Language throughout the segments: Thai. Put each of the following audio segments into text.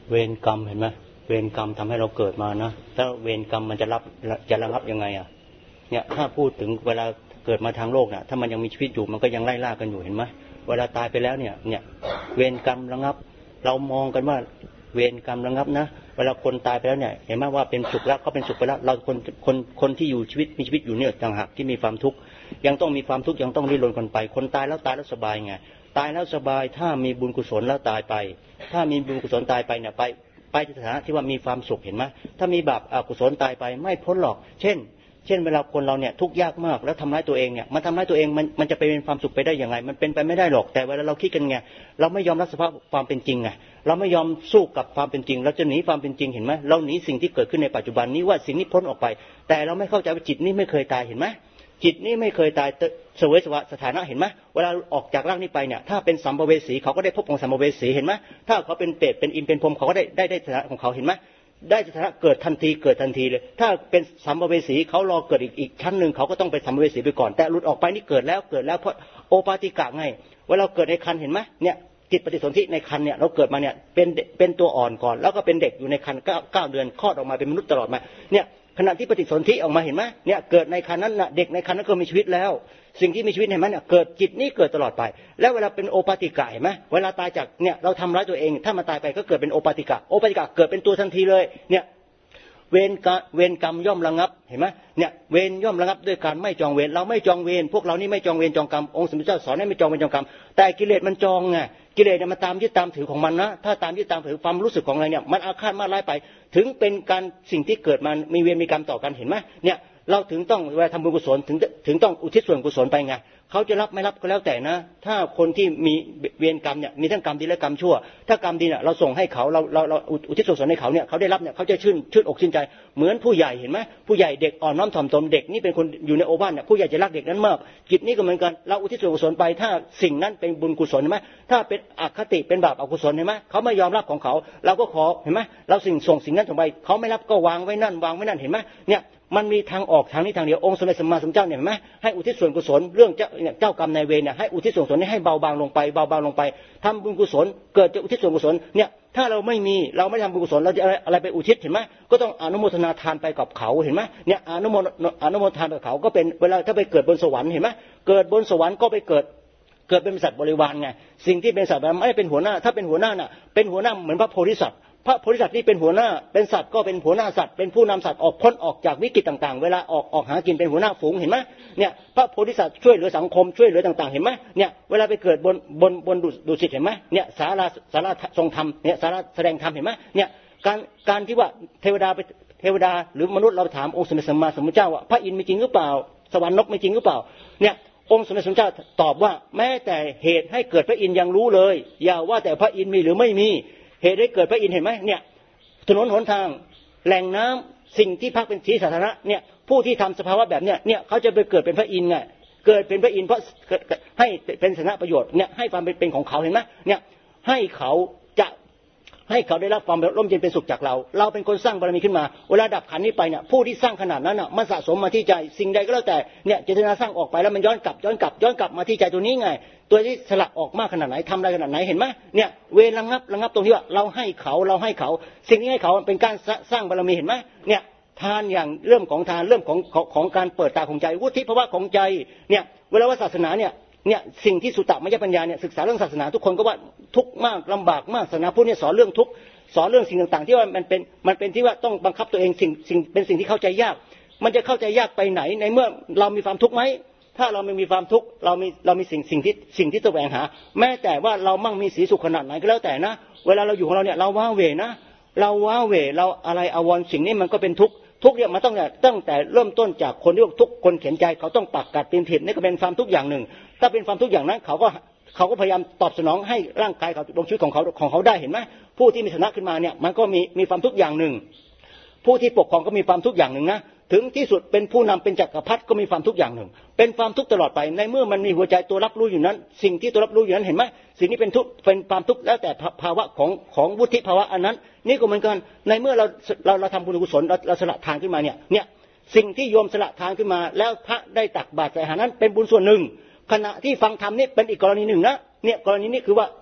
เวรกรรมเห็นไหมเวรกรรมทำให้เราเกิดมานะถ้าเวรกรรมมันจะระงับยังไงอ่ะเนี่ยถ้าพูดถึงเวลาเกิดมาทางโลกน่ะถ้ามันยังมีชีวิตอยู่มันก็ยังไล่ล่ากันอยู่เห็นไหมเวลาตายไปแล้วเนี่ยเวรกรรมระงับเรามองกันว่าเวรกรรมระงับนะเวลาคนตายไปแล้วเนี่ยเห็นไหมว่าเป็นสุขแล้วก็เป็นสุขไปแล้วเราคนที่อยู่ชีวิตมีชีวิตอยู่เนี่ยต่างหากที่มีความทุกข์ยังต้องมีความทุกข์ยังต้องดิ้นรนกันไปคนตายแล้วสบายไงตายแล้วสบายถ้ามีบุญกุศลแล้วตายไปถ้ามีบุญกุศลตายไปเนี่ยไปในฐานะที่ว่ามีความสุขเห็นไหมถ้ามีบาปอกุศลตายไปไม่พ้นหรอกเช่นเวลาคนเราเนี่ยทุกข์ยากมากแล้วทำร้ายตัวเองเนี่ยมันทำร้ายตัวเองมันจะไปเป็นความสุขไปได้ยังไงมันเป็นไปไม่ได้หรอกแต่เวลาเราคิดกันไงเราไม่ยอมรับสภาพความเป็นจริงไงเราไม่ยอมสู้กับความเป็นจริงเราจะหนีความเป็นจริงเห็นไหมเราหนีสิ่งที่เกิดขึ้นในปัจจุบันนี้ว่าสิ่งนี้พ้นออกไปแต่เราไม่เข้าใจว่าจิตนี้ไม่เคยตายเห็นไหมจิตนี้ไม่เคยตายเสวยสถานะเห็นไหมเวลาออกจากร่างนี้ไปเนี่ยถ้าเป็นสัมภเวสีเขาก็ได้พบของสัมภเวสีเห็นไหมถ้าเขาเป็นเปรตเป็นอินเป็นพรหมเขาก็ได้สถานะของเขาเห็นไหมได้สถานะเกิดทันทีเลยถ้าเป็นสัมภเวสีเขารอเกิดอีกชั้นหนึ่งเขาก็ต้องไปสัมภเวสีไปก่อนแต่หลุดออกไปนี่เกิดแล้วเพราะโอปาติกะไงเวลาเกิดในครรภ์เห็นไหมเนี่ยจิตปฏิสนธิในครรภ์เนี่ยเราเกิดมาเนี่ยเป็นตัวอ่อนก่อนแล้วก็เป็นเด็กอยู่ในครรภ์9 เดือนคลอดออกมาเป็นมนุษย์ตลอดมาเนี่ยขณะที่ปฏิสนธิออกมาเห็นไหมเนี่ยเกิดในครรภ์นั้นนะเด็กในครรภ์นั้นก็มีชีวิตแล้วสิ่งที่มีชีวิตเห็นไหมเนี่ยเกิดจิตนี้เกิดตลอดไปแล้วเวลาเป็นโอปาติกะเห็นไหมเวลาตายจากเนี่ยเราทำร้ายตัวเองถ้ามันตายไปก็เกิดเป็นโอปาติกะเกิดเป็นตัวทันทีเลยเนี่ยเวรกรรมย่อมระงับเห็นไหมเนี่ยเวรย่อมระงับด้วยการไม่จองเวรเราไม่จองเวรพวกเรานี่ไม่จองเวรจองกรรมองค์สมเด็จเจ้าสอนให้ไม่จองเวรจองกรรมแต่กิเลสมันจองไงกิเลสเนี่ยมันตามยึดตามถือของมันนะถ้าตามยึดตามถือความรู้สึกของอะไรเนี่ยมันอาฆาตมาร้ายไปถึงเป็นการสิ่งที่เกิดมามีเวรมีกรรมต่อกันเห็นไหมเนี่ยเราถึงต้องเวลาทำบุญกุศลถึงต้องอุทิศส่วนกุศลไปไงเขาจะรับไม่รับก็แล้วแต่นะถ้าคนที่มีเวรกรรมเนี่ยมีทั้งกรรมดีและกรรมชั่วถ้ากรรมดีเนี่ยเราส่งให้เขาเราอุทิศส่วนกุศลให้เขาเนี่ยเขาได้รับเนี่ยเขาจะชื่นอกชื่นใจเหมือนผู้ใหญ่เห็นไหมผู้ใหญ่เด็กอ่อนน้อมถ่อมตนเด็กนี่เป็นคนอยู่ในโอวาทเนี่ยผู้ใหญ่จะรักเด็กนั้นมากจิตนี้ก็เหมือนกันเราอุทิศส่วนกุศลไปถ้าสิ่งนั้นเป็นบุญกุศลเห็นไหมถ้าเป็นอคติเป็นบาปอกุศลเห็นไหมเขาไม่ยอมรับของเขาเราก็ขอเห็นไหมเราส่งสิ่งนั้นส่งไปเขาไม่รับก็วางไว้นั่นเห็นไหมเนี่ยมันมีทางออกทางนี้ทางเดียวองค์สมเด็จสัมมาสัมพุทธเจ้าเนี่ยเห็นไหมให้อุทิศส่วนกุศลเรื่องเจ้ากรรมนายเวรเนี่ยให้อุทิศส่วนกุศลให้เบาบางลงไปทำบุญกุศลเกิดจะอุทิศส่วนกุศลเนี่ยถ้าเราไม่ทำบุญกุศลเราจะอะไรไปอุทิศเห็นไหมก็ต้องอนุโมทนาทานไปกับเขาเห็นไหมเนี่ยอนุโมทานกับเขาก็เป็นเวลาถ้าไปเกิดบนสวรรค์เห็นไหมเกิดบนสวรรค์ก็ไปเกิดเป็นสัตว์บริวารไงสิ่งที่เป็นสัตว์ไม่ได้เป็นหัวหน้าถ้าเป็นหัวหน้าน่ะเป็นหัวหน้าเหมือนพระโพธิสัตว์พระโพธิสัตว์นี่เป็นหัวหน้าเป็นสัตว์ก็เป็นหัวหน้าสัตว์เป็นผู้นำสัตว์พ้นออกจากวิกฤตต่างๆเวลาออกหากินเป็นหัวหน้าฝูงเห็นไหมเนี่ยพระโพธิสัตว์ช่วยเหลือสังคมช่วยเหลือต่างๆเห็นไหมเนี่ยเวลาไปเกิดบนดุสิตเห็นไหมเนี่ยศาลาทรงธรรมเนี่ยศาลาแสดงธรรมเห็นไหมเนี่ยการที่ว่าเทวดาหรือมนุษย์เราถามองค์สมเด็จสัมมาสัมพุทธเจ้าว่าพระอินทร์มีจริงหรือเปล่าสวรรค์นกมีจริงหรือเปล่าเนี่ยองค์สมเด็จสัมมาสัมพุทธเจ้าตอบว่าแม้แต่เหตุให้เกิดพระอินทร์ยังรู้เลยอย่าว่าแต่พระอินทร์มีหรือไม่มีเหตุให้เกิดพระอินทร์เห็นไหมเนี่ยถนนหนทางแหล่งน้ำสิ่งที่พักเป็นที่สาธารณะเนี่ยผู้ที่ทำสภาวะแบบเนี้ยเขาจะไปเกิดเป็นพระอินทร์ไงเกิดเป็นพระอินทร์เพราะให้เป็นสาธารณประโยชน์เนี่ยให้ความเป็นของเขาเห็นไหมเนี่ยให้เขาได้รับความร่มเย็นเป็นสุขจากเราเป็นคนสร้างบารมีขึ้นมาเวลาดับขันธ์นี้ไปเนี่ยผู้ที่สร้างขนาดนั้นน่ะมันสะสมมาที่ใจสิ่งใดก็แล้วแต่เนี่ยเจตนาสร้างออกไปแล้วมันย้อนกลับมาที่ใจตัวนี้ไงตัวที่สละออกมากขนาดไหนทำอะไรขนาดไหนเห็นไหมเนี่ยเวรระงับตรงที่ว่าเราให้เขาสิ่งนี้ให้เขาเป็นการสร้างบารมีเห็นไหมเนี่ยทานอย่างเรื่องของทานเรื่องของการเปิดตาของใจวุฒิภาวะของใจเนี่ยเวลาว่าศาสนาเนี่ยสิ่งที่สุตตมยปัญญาเนี่ยศึกษาเรื่องศาสนาทุกคนก็ว่าทุกข์มากลำบากมากศาสนาพุทธเนี่ยสอนเรื่องทุกข์สอนเรื่องสิ่งต่างๆที่ว่ามันเป็นที่ว่าต้องบังคับตัวเองสิ่งเป็นสิ่งที่เข้าใจยากมันจะเข้าใจยากไปไหนในเมื่อเรามีความทุกข์ไหมถ้าเราไม่มีความทุกข์เรามีสิ่งที่แสวงหาแม้แต่ว่าเรามั่งมีสีสุขขนาดไหนก็แล้วแต่นะเวลาเราอยู่ของเราเนี่ยเราว้าเหวนะเราอะไรอาวรณ์สิ่งนี้มันก็เป็นทุกข์เนี่ยมันตั้งแต่เริ่มต้นจากคนที่ทุกคนเข็นใจเขาต้องปักกัดตีนถีบนี่ก็เป็นความทุกข์อย่างหนึ่งถ้าเป็นความทุกข์อย่างนั้นเขาก็พยายามตอบสนองให้ร่างกายเขาดวงชีวิตของเขาได้เห็นไหมผู้ที่มีฐานะขึ้นมาเนี่ยมันก็มีความทุกข์อย่างหนึ่งผู้ที่ปกครองก็มีความทุกข์อย่างหนึ่งนะถึงที่สุดเป็นผู้นำเป็นจักรพรรดิก็มีความทุกข์อย่างหนึ่งเป็นความทุกข์ตลอดไปในเมื่อมันมีหัวใจตัวรับรู้อยู่นั้นสิ่งที่ตัวรับรู้อยู่นั้นเห็นไหมสิ่งนี้เป็นความทุกข์แล้วแต่ภาวะของวุฒิภาวะอันนั้นนี่ก็เหมือนกันในเมื่อเราทำบุญกุศลเราสละทานขึ้นมาเนี่ยสิ่งที่โยมสละทานขึ้นมาแล้วพระได้ตักบาตรใส่อาหารนั้นเป็นบุญส่วนหนึ่งขณะที่ฟังธรรมนี่เป็นอีกกรณีหนึ่งนะเนี่ยกรณีนี้คือว่า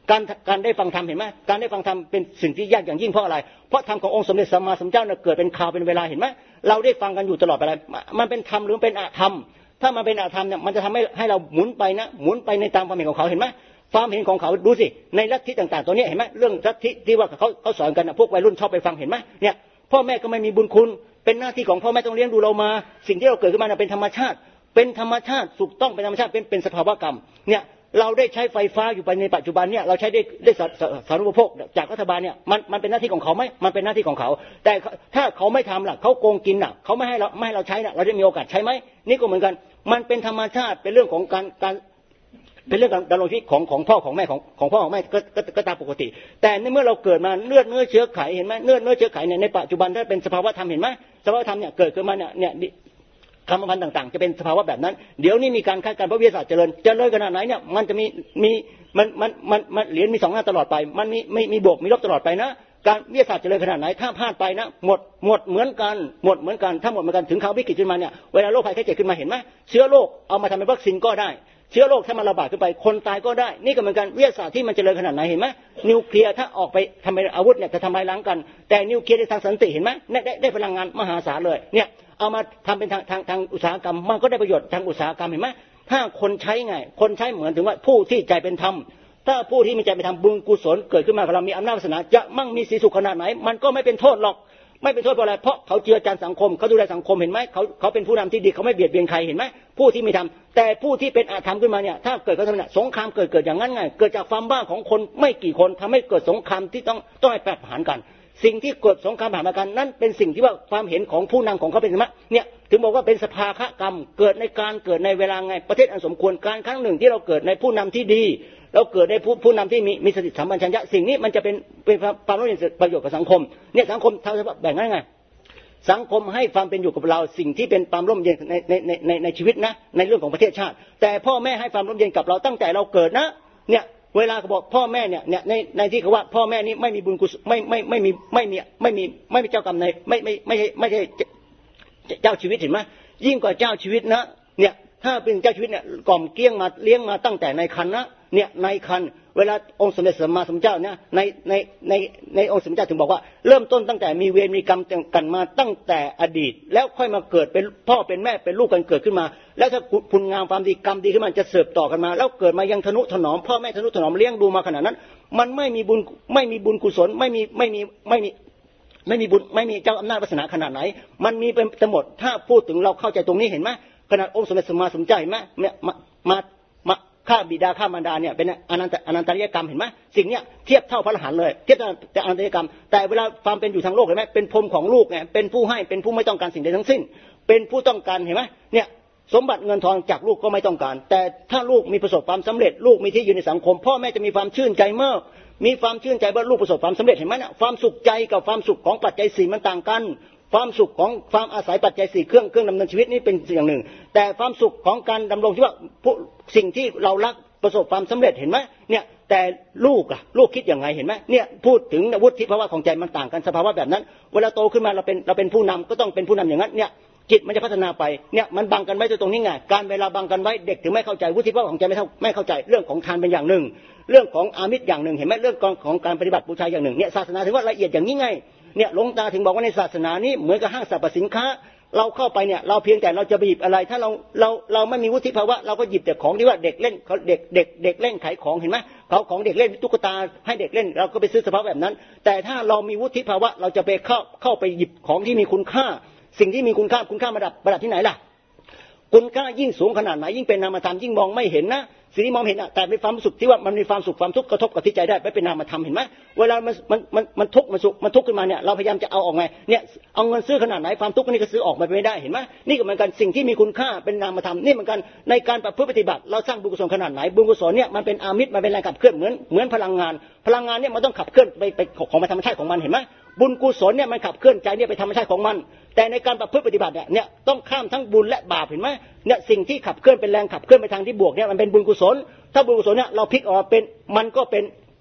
การได้ฟังธรรมเห็นไหมการได้ฟังธรรมเป็นสิ่งที่ยากอย่างยิ่งเพราะอะไรเพราะธรรมขององค์สมเด็จสัมมาสัมพุทธเจ้าเกิดเป็นคราวเป็นเวลาเห็นไหมเราได้ฟังกันอยู่ตลอดเวลามันเป็นธรรมหรือเป็นอธรรมถ้ามันเป็นอธรรมเนี่ยมันจะทำให้เราหมุนไปนะหมุนไปในตามความเห็นของเขาเห็นไหมความเห็นของเขาดูสิในลัทธิต่างๆตัวนี้เห็นไหมเรื่องลัทธิที่ว่าเขาสอนกันนะพวกวัยรุ่นชอบไปฟังเห็นไหมเนี่ยพ่อแม่ก็ไม่มีบุญคุณเป็นหน้าที่ของพ่อแม่ต้องเลี้ยงดูเรามาสิ่งที่เราเกิดขึ้นมาเป็นธรรมชาติถูกต้องเป็นธรรมชาติเป็นสภาวะกรรมเนี่ยเราได้ใช้ไฟฟ้าอยู่ไปในปัจจุบันเนี่ยเราใช้ได้สาธารณูปโภคจากรัฐบาลเนี่ยมันเป็นหน้าที่ของเขาไหมมันเป็นหน้าที่ของเขาแต่ถ้าเขาไม่ทำล่ะเขาโกงกินล่ะเขาไม่ให้เราใช้น่ะเราได้มีโอกาสใช้ไหมนี่ก็เหมือนกันมันเป็นธรรมชาติเป็นเรื่องของการเป็นเรื่องการดำรงชีวิตของพ่อของแม่ของพ่อของแม่ก็ตามปกติแต่ในเมื่อเราเกิดมาเลือดเนื้อเชื้อไขเห็นไหมเลือดเนื้อเชื้อไขในปัจจุบันถ้าเป็นสภาวะธรรมเห็นไหมสภาวะธรรมเนี่ยเกิดขึ้นมาเนี่ยกรรมพันธุ์ต่างๆจะเป็นสภาวะแบบนั้นเดี๋ยวนี้มีการคาดการณ์เพราะวิทยาศาสตร์เจริญขนาดไหนเนี่ยมันจะมีเหรียญมี2 หน้าตลอดไปมันมีบวกมีลบตลอดไปนะการวิทยาศาสตร์เจริญขนาดไหนถ้าพลาดไปนะหมดเหมือนกันถ้าหมดเหมือนกันถึงข่าววิกฤตขึ้นมาเนี่ยเวลาโรคภัยไข้เจ็บขึ้นมาเห็นไหมเชื้อโรคเอามาทำเป็นวัคซีนก็ได้เชื้อโรคถ้ามันระบาดขึ้นไปคนตายก็ได้นี่ก็เหมือนกันวิทยาศาสตร์ที่มันเจริญขนาดไหนเห็นไหมนิวเคลียร์ถ้าออกไปทำเป็นอาวุธเนี่ยจะทำลายล้างกันแต่นิวเคลียร์ในทางสันติเห็นไหมได้พลังงานมหาศาลเลยเนี่ยเอามาทำเป็นทางอุตสาหกรรมมันก็ได้ประโยชน์ทางอุตสาหกรรมเห็นไหมถ้าคนใช้ไงคนใช้เหมือนถึงว่าผู้ที่ใจเป็นธรรมถ้าผู้ที่มีใจเป็นธรรมบุญกุศลเกิดขึ้นมาเรามีอำนาจวาสนาจะมั่งมีสีสุขขนาดไหนมันก็ไม่เป็นโทษหรอกไม่เป็นโทษเพราะอะไรเพราะเขาเจือจานสังคมเขาดูแลสังคมเห็นไหมเขาเป็นผู้นำที่ดีเขาไม่เบียดเบียนใครเห็นไหมผู้ที่มีธรรมแต่ผู้ที่เป็นอธรรมขึ้นมาเนี่ยถ้าเกิดเขาทำเนี่ยสงครามเกิดอย่างนั้นไงเกิดจากความบ้าของคนไม่กี่คนทำให้เกิดสงครามที่ต้องให้แปรผันกันสิ่งที่เกิดสงครามผ่านมากันนั่นเป็นสิ่งที่ว่าความเห็นของผู้นำของเขาเป็นธรรมะเนี่ยถึงบอกว่าเป็นสภาคะกรรมเกิดในเวลาไงประเทศอันสมควรการครั้งหนึ่งที่เราเกิดในผู้นำที่ดีเราเกิดในผู้นำที่มีสติสัมปชัญญะสิ่งนี้มันจะเป็นความร่วมมือประโยชน์กับสังคมเนี่ยสังคมทำแบ่งง่ายๆสังคมให้ความเป็นอยู่กับเราสิ่งที่เป็นความร่มเย็นในชีวิตนะในเรื่องของประเทศชาติแต่พ่อแม่ให้ความร่มเย็นกับเราตั้งแต่เราเกิดนะเนี่ยเวลาเขาบอกพ่อแม่เนี่ยในที่เขาว่าพ่อแม่นี้ไม่มีบุญกุศลไม่มีเจ้ากรรมในไม่ใช่เจ้าชีวิตเห็นไหมยิ่งกว่าเจ้าชีวิตนะเนี่ยถ้าเป็นเจ้าชีวิตเนี่ยกล่อมเกลี้ยงมาเลี้ยงมาตั้งแต่ในครรภ์นะเนี่ยในครรภ์เวลาองค์สมเด็จสัมมาสัมพุทธเจ้าเนี่ยในองค์สมเด็จถึงบอกว่าเริ่มต้นตั้งแต่มีเวรมีกรรมกันมาตั้งแต่อดีตแล้วค่อยมาเกิดเป็นพ่อเป็นแม่เป็นลูกกันเกิดขึ้นมาแล้วถ้าคุณงามความดีกรรมดีขึ้นมาจะเสิร์ฟต่อกันมาแล้วเกิดมายังทนุถนอมพ่อแม่ทนุถนอมเลี้ยงดูมาขนาดนั้นมันไม่มีบุญกุศลไม่มีบุญไม่มีเจ้าอำนาจวาสนาขนาดไหนมันมีเป็นทั้งหมดถ้าพูดถึงเราเข้าใจตรงนี้เห็นไหมขนาดองค์สมเด็จสัมมาสัมพุทธเจ้าเห็นไหมเนี่ยมาฆ่าบิดาฆ่ามารดาเนี่ยเป็นอนันตริยกรรมเห็นไหมสิ่งเนี้ยเทียบเท่าพระอรหันต์เลยเทียบเท่าอนันตริยกรรมแต่เวลาความเป็นอยู่ทางโลกเห็นไหมเป็นพรหมของลูกไงเป็นผู้ให้เป็นผู้ไม่ต้องการสิ่งใดทั้งสิ้นเป็นผู้ต้องการเห็นไหมเนี่ยสมบัติเงินทองจากลูกก็ไม่ต้องการแต่ถ้าลูกมีประสบความสำเร็จลูกมีที่อยู่ในสังคมพ่อแม่จะมีความชื่นใจเมื่อมีความชื่นใจว่าลูกประสบความสำเร็จเห็นไหมนะความสุขใจกับความสุขของปัจจัยสี่มันต่างกันความสุขของความอาศัยปัจจัยสี่เครื่องดำเนินชีวิตนี้เป็นอย่างหนึ่งแต่ความสุขของการดำรงชีวิตสิ่งที่เรารักประสบความสำเร็จเห็นไหมเนี่ยแต่ลูกคิดอย่างไรเห็นไหมเนี่ยพูดถึงวุฒิภาวะของใจมันต่างกันสภาวะแบบนั้นเวลาโตขึ้นมาเราเป็นผู้นำก็ต้องเป็นผู้นำอย่างนั้นเนี่ยจิตมันจะพัฒนาไปเนี่ยมันบังกันไว้ตรงนี้ไงการเวลาบังกันไว้เด็กถึงไม่เข้าใจวุฒิภาวะของใจไม่เข้าใจเรื่องของทานเป็นอย่างหนึ่งเรื่องของอามิตรอย่างหนึ่งเห็นไหมเรื่องของการปฏิบัติบูชาอย่างหนึ่งเนี่ยศาสนาถึงว่าละเอียดอย่างนี้ไงเนี่ยหลวงตาถึงบอกว่าในศาสนานี้เหมือนกับห้างสรรพสินค้าเราเข้าไปเนี่ยเราเพียงแต่เราจะไปหยิบอะไรถ้าเราไม่มีวุฒิภาวะเราก็หยิบแต่ของที่ว่าเด็กเล่นเขาเด็กเล่นขายของเห็นไหมเขาของเด็กเล่นตุ๊กตาให้เด็กเล่นเราก็ไปซื้อสภาพแบบนั้นแต่ถ้าเรามีวุฒิภาวะเราจะไปเข้าไปหยิบของที่มีคุณค่าสิ่งที่มีคุณค่าประดับที่ไหนล่ะคุณค่ายิ่งสูงขนาดไหนยิ่งเป็นนามธรรมยิ่งมองไม่เห็นนะสิ่งที่มองเห็นแต่เป็นความสุขที่ว่ามันมีความสุขความทุกข์กระทบกับที่ใจได้ไม่เป็นนามธรรมเห็นไหมเวลามันทุกข์มันสุขมันทุกข์ขึ้นมาเนี่ยเราพยายามจะเอาออกไงเนี่ยเอาเงินซื้อขนาดไหนความทุกข์นี่ก็ซื้อออกมาไม่ได้เห็นไหมนี่ก็เหมือนกันสิ่งที่มีคุณค่าเป็นนามธรรมนี่เหมือนกันในการปฏิบัติเราสร้างบุญกุศลขนาดไหนบุญกุศลเนี่ยมันเป็นอามิตรมันเป็นแรงขับเคลื่อนเหมือนพลังงานเนี่ยมันต้องขับเคลื่อนไปของธรรมชาติของมันเห็นไหมบุญกุศลเนี่ยมันขับเคลื่อนใจเนี่ยไปธรรมชาติของมันแต่ในการปฏิบัติเนี่ยต้องข้ามทั้งบุญและบาปเห็นไหมเนี่ยสิ่งที่ขับเคลื่อนเป็นแรงขับเคลื่อนไปทางที่บวกเนี่ยมันเป็นบุญกุศลถ้าบุญกุศลเนี่ยเราพลิกออกเป็นมันก็เป็น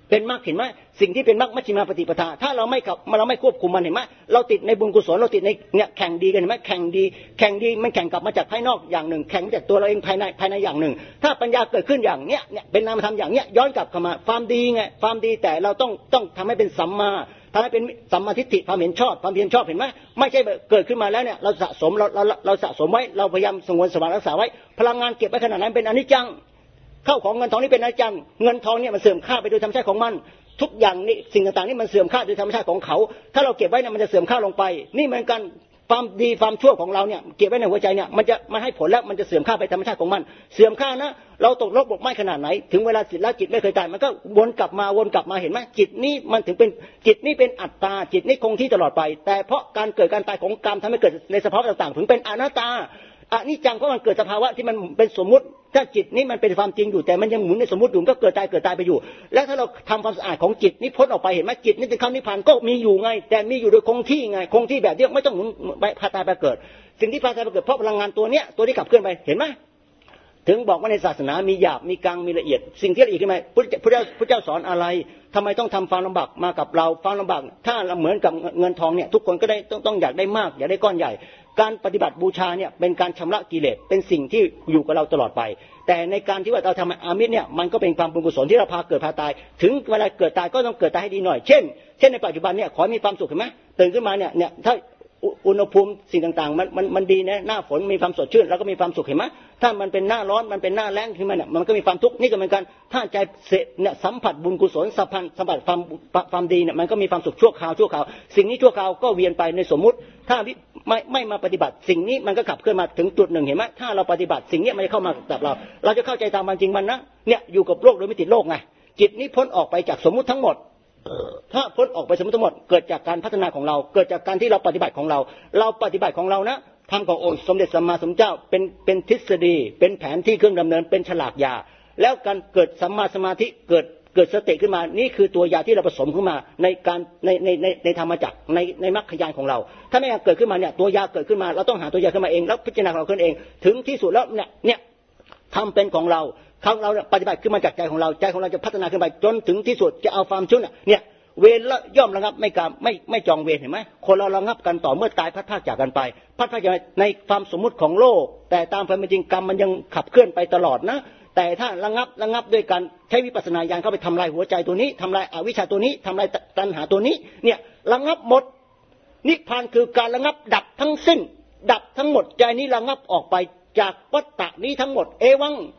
เป็นมรรคเห็นไหมสิ่งที่เป็นมรรคมัชฌิมาปฏิปทาถ้าเราไม่ควบคุมมันเห็นไหมเราติดในบุญกุศลเราติดในเนี่ยแข่งดีกันเห็นไหมแข่งดีมันแข่งกลับมาจากภายนอกอย่างหนึ่งแข่งจากตัวเราเองภายในอย่างหนึ่งถ้าปัญญาเกิดขึ้นอย่างเนี้ยเป็นนามธรรมอย่างเนี้ยย้อนกลับเข้ามาความดีไงความดีแต่เราต้องทำให้เป็นสัมมาทำให้เป็นสัมมาทิฏฐิความเห็นชอบความเพียรชอบเห็นไหมไม่ใช่เกิดขึ้นมาแล้วเนี่ยเราสะสมเราสะสมไว้เราพยายามสงวนสมบัติรักษาไว้พลังงานเก็บไว้ขนาดนั้นเป็นอนิจจังเข้าของเงินทองนี่เป็นอนิจจังเงินทองเนี่ยมันเสื่อมค่าไปโดยธรรมชาติของมันทุกอย่างนี่สิ่งต่างๆนี่มันเสื่อมค่าโดยธรรมชาติของเขาถ้าเราเก็บไว้เนี่ยมันจะเสื่อมค่าลงไปนี่เหมือนกันความดีความชั่วของเราเนี่ยเก็บไว้ในหัวใจเนี่ยมันจะมาให้ผลแล้วมันจะเสื่อมค่าไปธรรมชาติของมันเสื่อมค่านะเราตกลบบกไม้ขนาดไหนถึงเวลาจิตแล้วจิตไม่เคยตายมันก็วนกลับมาเห็นไหมจิตนี้มันถึงเป็นจิตนี้เป็นอัตตาจิตนี้คงที่ตลอดไปแต่เพราะการเกิดการตายของกรรมทำให้เกิดในสภาวะต่างๆถึงเป็นอนัตตาอนิจจังเพราะมันเกิดสภาวะที่มันเป็นสมมุติถ้าจิตนี้มันเป็นความจริงอยู่แต่มันยังหมุนในสมมุติอยู่ก็เกิดตายไปอยู่แล้วถ้าเราทำความสะอาดของจิตนี้พ้นออกไปเห็นไหมจิตนี้เป็นคำนิพพานก็มีอยู่ไงแต่มีอยู่โดยคงที่ไงคงที่แบบเดียวไม่ต้องหมุนไปพาตายไปเกิดสิ่งที่พาตายไปเกิดเพราะพลังงานตัวที่ขับเคลื่อนไปเห็นไหมถึงบอกว่าในศาสนามีหยาบมีกลางมีละเอียดสิ่งที่ละเอียดขึ้นมาพระเจ้าสอนอะไรทำไมต้องทำความลำบากมากับเราความลำบากถ้าเราเหมือนกับเงินทองเนี่ยทุกคนก็ได้ต้องอยากได้มากอยากได้ก้อนใหญ่การปฏิบัติบูชาเนี่ยเป็นการชำระกิเลสเป็นสิ่งที่อยู่กับเราตลอดไปแต่ในการที่ว่าเราทำอามิตรเนี่ยมันก็เป็นความบุญกุศลที่เราพาเกิดพาตายถึงเวลาเกิดตายก็ต้องเกิดตายให้ดีหน่อยเช่นในปัจจุบันเนี่ยขอให้มีความสุขเห็นไหมตื่นขึ้นมาเนี่ยถ้าอุณหภูมิสิ่งต่างๆมันดีนะหน้าฝนมีความสดชื่นแล้วก็มีความสุขเห็นไหมถ้ามันเป็นหน้าร้อนมันเป็นหน้าแล้งขึ้นมาเนี่ยมันก็มีความทุกข์นี่ก็เหมือนกันถ้าใจเนี่ยสัมผัสบุญกุศลสัมผัสความดีเนี่ยมันก็มีความสุขชั่วคราวสิ่งนี้ชั่วคราวก็เวียนไปในสมมุติถ้าไม่มาปฏิบัติสิ่งนี้มันก็ขับเคลื่อนมาถึงจุดหนึ่งเห็นไหมถ้าเราปฏิบัติสิ่งนี้มันจะเข้ามากับเราจะเข้าใจตามความจริงมันนะเนี่ยอยู่กับโลกโดยไม่ติดโลกไงจิตนี้พ้นออกไปจากสมมุติทั้งหมดถ้าพ้นออกไปสมมติทั้งหมดเกิดจากการพัฒนาของเราเกิดจากการที่เราปฏิบัติของเราปฏิบัติของเรานะทำขององค์สมเด็จสัมมาสัมพุทธเจ้าเป็นทฤษฎีเป็นแผนที่เครื่องดำเนินเป็นฉลากยาแล้วการเกิดสัมมาสมาธิเกิดสติขึ้นมานี่คือตัวยาที่เราผสมขึ้นมาในการในธรรมจักรในมรรคญาณของเราถ้าไม่เกิดขึ้นมาเนี่ยตัวยาเกิดขึ้นมาเราต้องหาตัวยาขึ้นมาเองแล้วพิจารณาเราขึ้นเองถึงที่สุดแล้วเนี่ยทำเป็นของเราปฏิบัติขึ้นมาจากใจของเราจะพัฒนาขึ้นไปจนถึงที่สุดจะเอาความชั่วเนี่ยเวรละย่อมระงับไม่จองเวรเห็นไหมคนเราระงับกันต่อเมื่อตายพัดพรากจากกันไปพัดพรากจากในความสมมุติของโลกแต่ตามความเป็นจริงกรรมมันยังขับเคลื่อนไปตลอดนะแต่ถ้าระงับด้วยการใช้วิปัสสนาญาณเข้าไปทำลายหัวใจตัวนี้ทำลายอวิชชาตัวนี้ทำลายตัณหาตัวนี้เนี่ยระงับหมดนิพพานคือการระงับดับทั้งสิ้นดับทั้งหมดใจนี้ระงับออกไปจากวัฏฏะนี้ทั้งหมดเอวัง